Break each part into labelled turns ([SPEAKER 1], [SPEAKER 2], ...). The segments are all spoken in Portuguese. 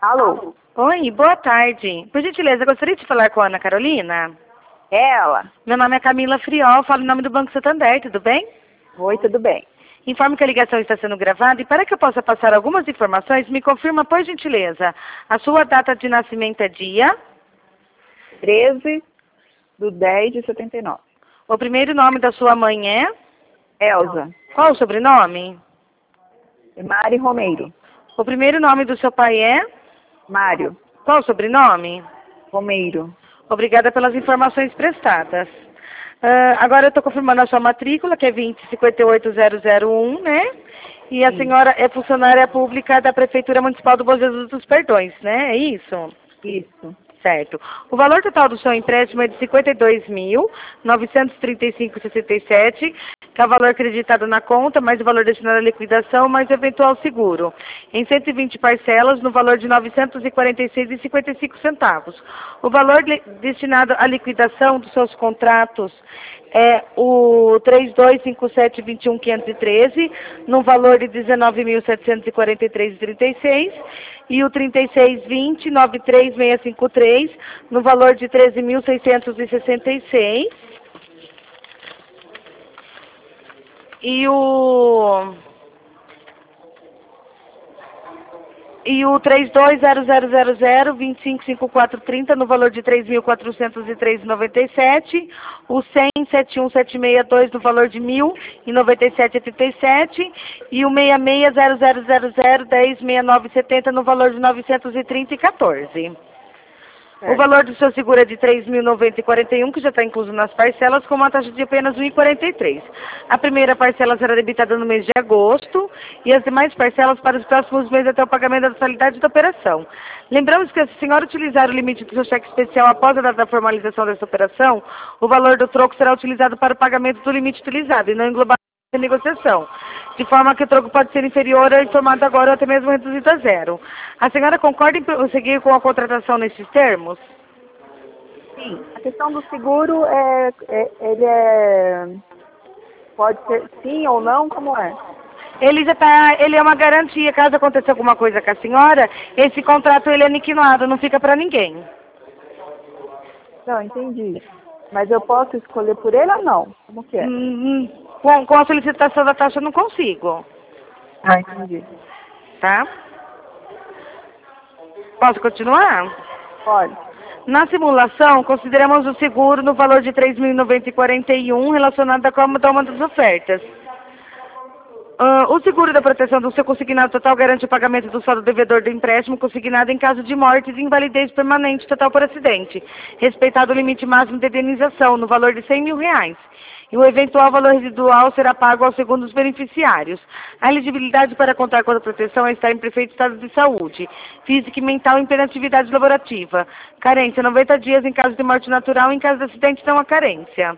[SPEAKER 1] Alô?
[SPEAKER 2] Oi, boa tarde. Por gentileza, gostaria de falar com a Ana Carolina?
[SPEAKER 1] Ela?
[SPEAKER 2] Meu nome é Camila Friol, falo em nome do Banco Santander, tudo bem?
[SPEAKER 1] Oi, tudo bem.
[SPEAKER 2] Informo que a ligação está sendo gravada e para que eu possa passar algumas informações, me confirma, por gentileza, a sua data de nascimento é dia,
[SPEAKER 1] 13/10/79.
[SPEAKER 2] o primeiro nome da sua mãe é,
[SPEAKER 1] Elza.
[SPEAKER 2] qual o sobrenome?
[SPEAKER 1] Mari Romeiro.
[SPEAKER 2] O primeiro nome do seu pai é,
[SPEAKER 1] Mário
[SPEAKER 2] qual o sobrenome?
[SPEAKER 1] Romeiro.
[SPEAKER 2] Obrigada pelas informações prestadas. Agora eu estou confirmando a sua matrícula, que é 2058001, né? E a senhora é funcionária pública da Prefeitura Municipal do Bom Jesus dos Perdões, né? É isso?
[SPEAKER 1] Isso.
[SPEAKER 2] Certo. O valor total do seu empréstimo é de R$ 52.935,67, que é o valor acreditado na conta, mais o valor destinado à liquidação, mais eventual seguro, em 120 parcelas, no valor de R$ 946,55. O valor destinado à liquidação dos seus contratos é o 325721.513, no valor de R$ 19.743,36, e o 362093.653, no valor de R$ 13.666. E o 320000255430 no valor de R$ 3.403,97, o 100.71762 no valor de R$ 1.097,87 e o 660000106970 no valor de R$ 930,14. O valor do seu seguro é de R$ 3.090,41, que já está incluso nas parcelas, com uma taxa de apenas R$ 1,43. A primeira parcela será debitada no mês de agosto e as demais parcelas para os próximos meses até o pagamento da totalidade da operação. Lembramos que se a senhora utilizar o limite do seu cheque especial após a data da formalização dessa operação, o valor do troco será utilizado para o pagamento do limite utilizado e não englobado em negociação, de forma que o troco pode ser inferior ao informado agora ou até mesmo reduzido a zero. A senhora concorda em prosseguir com a contratação nesses termos?
[SPEAKER 1] Sim. A questão do seguro pode ser sim ou não, como é?
[SPEAKER 2] Ele é uma garantia, caso aconteça alguma coisa com a senhora, esse contrato ele é aniquilado, não fica para ninguém.
[SPEAKER 1] Não, entendi. Mas eu posso escolher por ele ou não? Como que é?
[SPEAKER 2] Com a solicitação da taxa eu não consigo.
[SPEAKER 1] Ah, entendi.
[SPEAKER 2] Tá? Posso continuar?
[SPEAKER 1] Pode.
[SPEAKER 2] Na simulação, consideramos o seguro no valor de R$ 3.090,41 relacionado com a toma das ofertas. O seguro da proteção do seu consignado total garante o pagamento do saldo devedor do empréstimo consignado em caso de morte e invalidez permanente total por acidente, respeitado o limite máximo de indenização no valor de R$ 100.000. E o eventual valor residual será pago ao segundo dos beneficiários. A elegibilidade para contar com a proteção é estar em perfeito estado de saúde, física e mental em plena atividade laborativa. Carência 90 dias em caso de morte natural e em caso de acidente não há carência.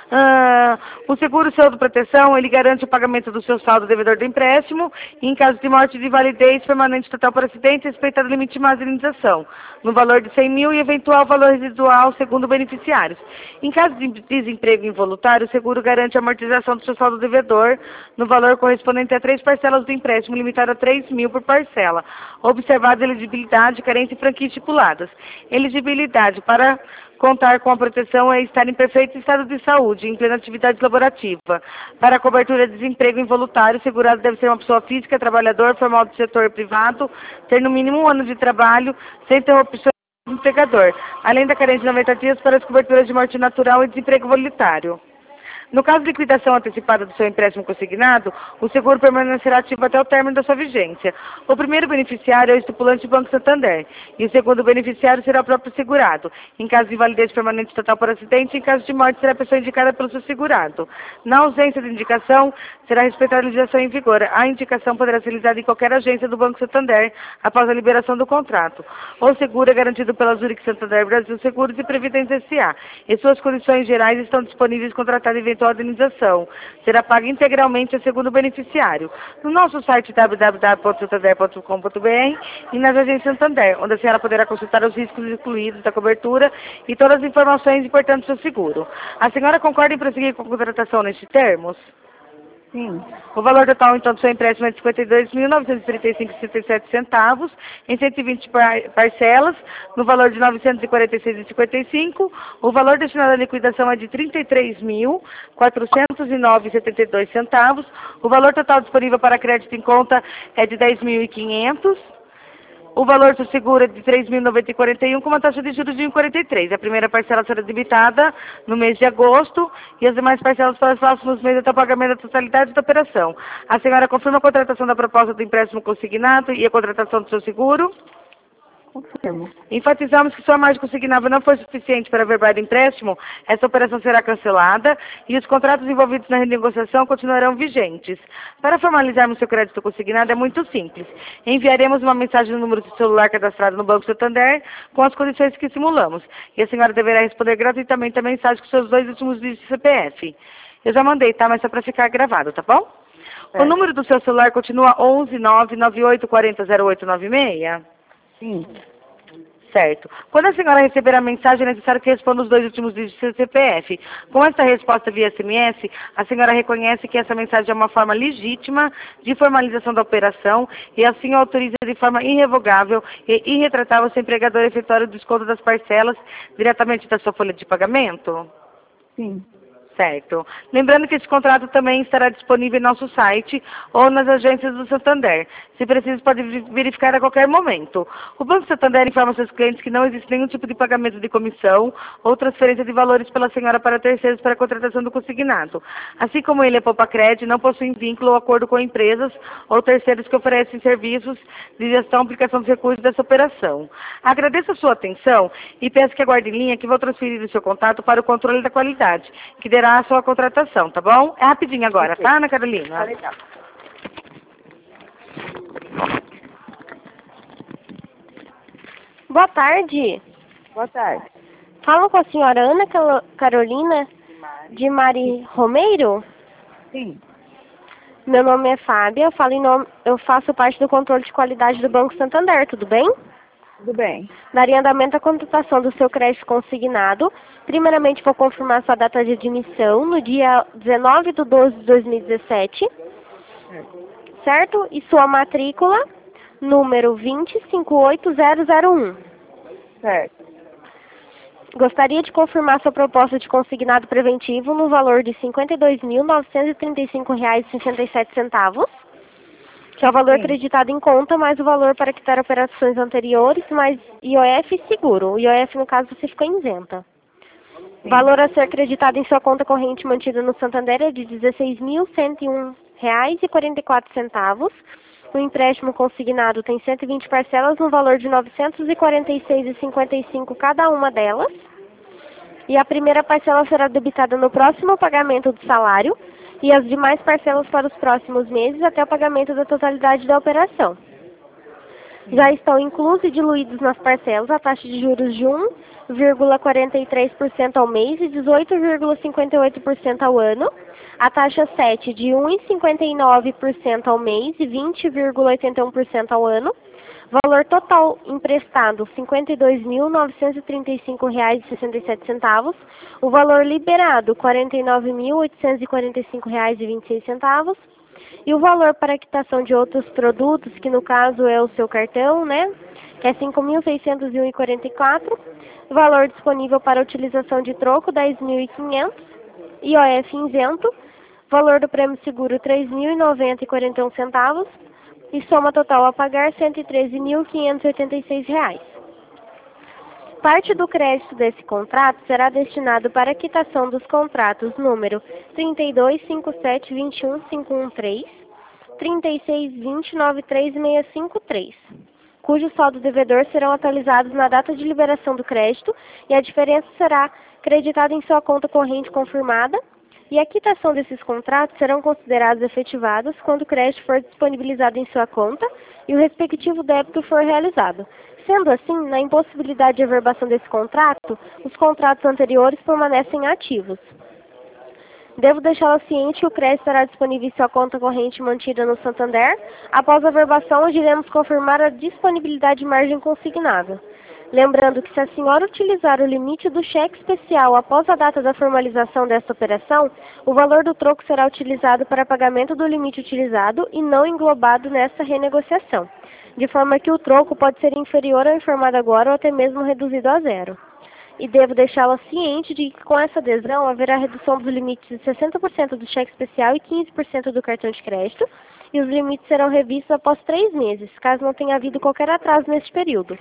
[SPEAKER 2] O seguro seu de proteção, ele garante o pagamento do seu saldo devedor do empréstimo e em caso de morte de invalidez permanente total por acidente, respeitado o limite máximo de indenização, no valor de 100.000 e eventual valor residual segundo beneficiários. Em caso de desemprego involuntário, o seguro garante a amortização do seu saldo devedor no valor correspondente a 3 parcelas do empréstimo, limitado a 3.000 por parcela, observada a elegibilidade, carência e franquia estipuladas. Elegibilidade para contar com a proteção é estar em perfeito estado de saúde, em plena atividade laborativa. Para a cobertura de desemprego involuntário, o segurado deve ser uma pessoa física, trabalhador, formal do setor privado, ter no mínimo 1 ano de trabalho, sem interrupção do empregador, além da carência de 90 dias para as coberturas de morte natural e desemprego voluntário. No caso de liquidação antecipada do seu empréstimo consignado, o seguro permanecerá ativo até o término da sua vigência. O primeiro beneficiário é o estipulante do Banco Santander, e o segundo beneficiário será o próprio segurado. Em caso de invalidez permanente total por acidente, em caso de morte, será a pessoa indicada pelo seu segurado. Na ausência de indicação, será respeitada a legislação em vigor. A indicação poderá ser realizada em qualquer agência do Banco Santander após a liberação do contrato. O seguro é garantido pela Zurich Santander Brasil Seguros e Previdência S.A. E suas condições gerais estão disponíveis contratada eventual a indenização será paga integralmente ao segundo beneficiário. No nosso site www.santander.com.br e nas agências Santander, onde a senhora poderá consultar os riscos incluídos da cobertura e todas as informações importantes do seguro. A senhora concorda em prosseguir com a contratação nestes termos?
[SPEAKER 1] Sim.
[SPEAKER 2] O valor total, então, do seu empréstimo é de R$ 52.935,67 em 120 parcelas, no valor de R$ 946,55. O valor destinado à liquidação é de R$ 33.409,72. O valor total disponível para crédito em conta é de R$ 10.500. O valor do seguro é de R$ 3.090,41 com uma taxa de juros de 1,43. A primeira parcela será debitada no mês de agosto e as demais parcelas para os próximos meses até o pagamento da totalidade da operação. A senhora confirma a contratação da proposta do empréstimo consignado e a contratação do seu seguro?
[SPEAKER 1] Confirmo.
[SPEAKER 2] Enfatizamos que se a margem consignável não for suficiente para averbar o empréstimo, essa operação será cancelada e os contratos envolvidos na renegociação continuarão vigentes. Para formalizarmos seu crédito consignado é muito simples. Enviaremos uma mensagem no número de celular cadastrado no Banco Santander com as condições que simulamos. E a senhora deverá responder gratuitamente a mensagem com seus 2 últimos dígitos de CPF. Eu já mandei, tá? Mas só para ficar gravado, tá bom?
[SPEAKER 1] Certo.
[SPEAKER 2] O número do seu celular continua 11 998 40 0896?
[SPEAKER 1] Sim.
[SPEAKER 2] Certo. Quando a senhora receber a mensagem, é necessário que responda os 2 últimos dígitos do seu CPF. Com esta resposta via SMS, a senhora reconhece que essa mensagem é uma forma legítima de formalização da operação e assim autoriza de forma irrevogável e irretratável o seu empregador a efetuar o desconto das parcelas diretamente da sua folha de pagamento?
[SPEAKER 1] Sim.
[SPEAKER 2] Certo. Lembrando que esse contrato também estará disponível em nosso site ou nas agências do Santander. Se preciso, pode verificar a qualquer momento. O Banco Santander informa seus clientes que não existe nenhum tipo de pagamento de comissão ou transferência de valores pela senhora para terceiros para a contratação do consignado. Assim como ele é Poupa-Cred, não possui vínculo ou acordo com empresas ou terceiros que oferecem serviços de gestão e aplicação dos recursos dessa operação. Agradeço a sua atenção e peço que aguarde em linha que vou transferir o seu contato para o controle da qualidade, que terá a sua contratação, tá bom? É rapidinho agora, tá, Ana Carolina?
[SPEAKER 1] Tá legal.
[SPEAKER 3] Boa tarde.
[SPEAKER 1] Boa tarde.
[SPEAKER 3] Falo com a senhora Ana Carolina de Mari Romeiro.
[SPEAKER 1] Sim.
[SPEAKER 3] Meu nome é Fábia, eu faço parte do controle de qualidade do Banco Santander, tudo bem?
[SPEAKER 1] Tudo bem.
[SPEAKER 3] Daria andamento à contratação do seu crédito consignado. Primeiramente, vou confirmar sua data de admissão no dia 19/12/2017, certo? E sua matrícula, número 2058001.
[SPEAKER 1] Certo.
[SPEAKER 3] Gostaria de confirmar sua proposta de consignado preventivo no valor de R$ 52.935,67, que é o valor
[SPEAKER 1] Sim.
[SPEAKER 3] acreditado em conta, mais o valor para quitar operações anteriores, mais IOF e seguro. O IOF, no caso, você ficou isenta. O valor a ser acreditado em sua conta corrente mantida no Santander é de R$ 16.101,44. O empréstimo consignado tem 120 parcelas no valor de R$ 946,55 cada uma delas. E a primeira parcela será debitada no próximo pagamento do salário e as demais parcelas para os próximos meses até o pagamento da totalidade da operação. Já estão inclusos e diluídos nas parcelas a taxa de juros de 1,43% ao mês e 18,58% ao ano, a taxa 7 de 1,59% ao mês e 20,81% ao ano, valor total emprestado R$ 52.935,67, o valor liberado R$ 49.845,26 e o valor para quitação de outros produtos, que no caso é o seu cartão, né, que é R$ 5.601,44, valor disponível para utilização de troco R$ 10.500, IOF isento, valor do prêmio seguro R$ 3.090,41 e soma total a pagar R$ 113.586. Parte do crédito desse contrato será destinado para a quitação dos contratos número 325721.513, 3620.93653, cujo saldo devedor serão atualizados na data de liberação do crédito e a diferença será creditada em sua conta corrente confirmada, e a quitação desses contratos serão considerados efetivados quando o crédito for disponibilizado em sua conta e o respectivo débito for realizado. Sendo assim, na impossibilidade de averbação desse contrato, os contratos anteriores permanecem ativos. Devo deixá-la ciente que o crédito estará disponível em sua conta corrente mantida no Santander. Após a averbação, iremos confirmar a disponibilidade de margem consignada. Lembrando que se a senhora utilizar o limite do cheque especial após a data da formalização desta operação, o valor do troco será utilizado para pagamento do limite utilizado e não englobado nessa renegociação, de forma que o troco pode ser inferior ao informado agora ou até mesmo reduzido a zero. E devo deixá-la ciente de que com essa adesão haverá redução dos limites de 60% do cheque especial e 15% do cartão de crédito, e os limites serão revistos após 3 meses, caso não tenha havido qualquer atraso neste período.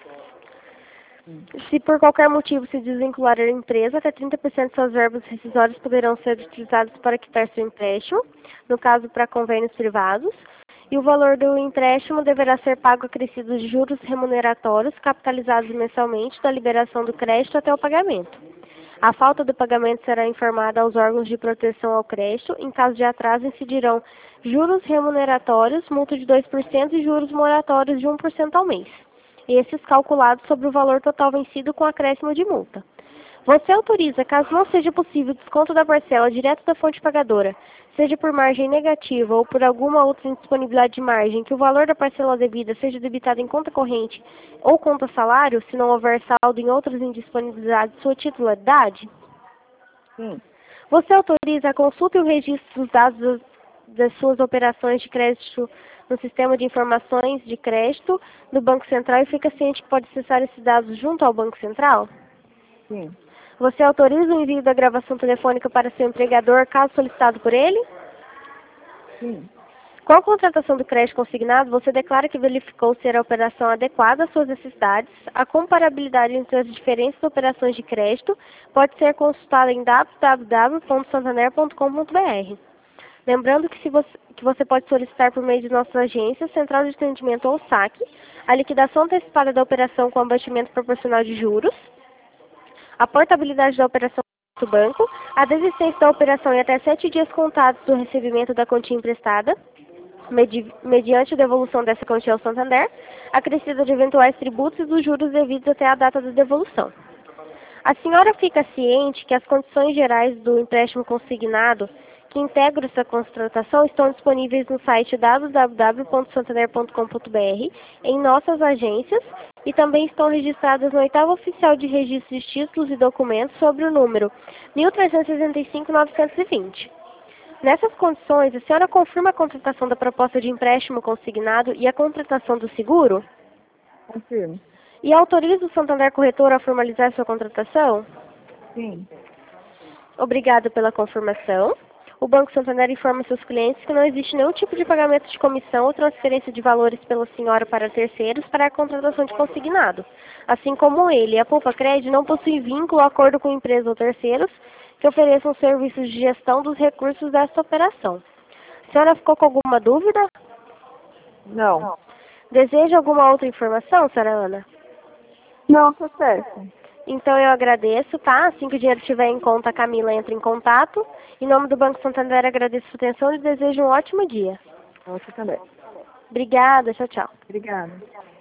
[SPEAKER 3] Se por qualquer motivo se desvincular a empresa, até 30% de suas verbas rescisórias poderão ser utilizadas para quitar seu empréstimo, no caso para convênios privados, e o valor do empréstimo deverá ser pago acrescido de juros remuneratórios capitalizados mensalmente da liberação do crédito até o pagamento. A falta do pagamento será informada aos órgãos de proteção ao crédito. Em caso de atraso, incidirão juros remuneratórios, multa de 2% e juros moratórios de 1% ao mês. Esses calculados sobre o valor total vencido com acréscimo de multa. Você autoriza, caso não seja possível o desconto da parcela direto da fonte pagadora, seja por margem negativa ou por alguma outra indisponibilidade de margem, que o valor da parcela devida seja debitado em conta corrente ou conta salário, se não houver saldo em outras indisponibilidades de sua titularidade?
[SPEAKER 1] Sim.
[SPEAKER 3] Você autoriza a consulta e o registro dos dados das suas operações de crédito no sistema de informações de crédito do Banco Central e fica ciente que pode acessar esses dados junto ao Banco Central?
[SPEAKER 1] Sim.
[SPEAKER 3] Você autoriza o envio da gravação telefônica para seu empregador, caso solicitado por ele?
[SPEAKER 1] Sim.
[SPEAKER 3] Com a contratação do crédito consignado, você declara que verificou ser a operação adequada às suas necessidades. A comparabilidade entre as diferentes operações de crédito pode ser consultada em www.santander.com.br. Lembrando que você pode solicitar por meio de nossas agências, Central de Atendimento ou SAC, a liquidação antecipada da operação com abatimento proporcional de juros, a portabilidade da operação do banco, a desistência da operação em até 7 dias contados do recebimento da quantia emprestada, mediante a devolução dessa quantia ao Santander, acrescida de eventuais tributos e dos juros devidos até a data da devolução. A senhora fica ciente que as condições gerais do empréstimo consignado que integram essa contratação estão disponíveis no site www.santander.com.br, em nossas agências, e também estão registradas no 8º Oficial de Registro de Títulos e Documentos sobre o número 1365-920. Nessas condições, a senhora confirma a contratação da proposta de empréstimo consignado e a contratação do seguro?
[SPEAKER 1] Confirmo.
[SPEAKER 3] E autoriza o Santander Corretor a formalizar sua contratação?
[SPEAKER 1] Sim.
[SPEAKER 3] Obrigada pela confirmação. O Banco Santander informa seus clientes que não existe nenhum tipo de pagamento de comissão ou transferência de valores pela senhora para terceiros para a contratação de consignado. Assim como ele, a Poupa Cred não possui vínculo ou acordo com empresas ou terceiros que ofereçam serviços de gestão dos recursos desta operação. A senhora ficou com alguma dúvida?
[SPEAKER 1] Não.
[SPEAKER 3] Deseja alguma outra informação, senhora Ana?
[SPEAKER 1] Não, tá certo.
[SPEAKER 3] Então eu agradeço, tá? Assim que o dinheiro estiver em conta, a Camila entra em contato. Em nome do Banco Santander, agradeço a sua atenção e desejo um ótimo dia.
[SPEAKER 1] Você também.
[SPEAKER 3] Obrigada, tchau, tchau.
[SPEAKER 1] Obrigada.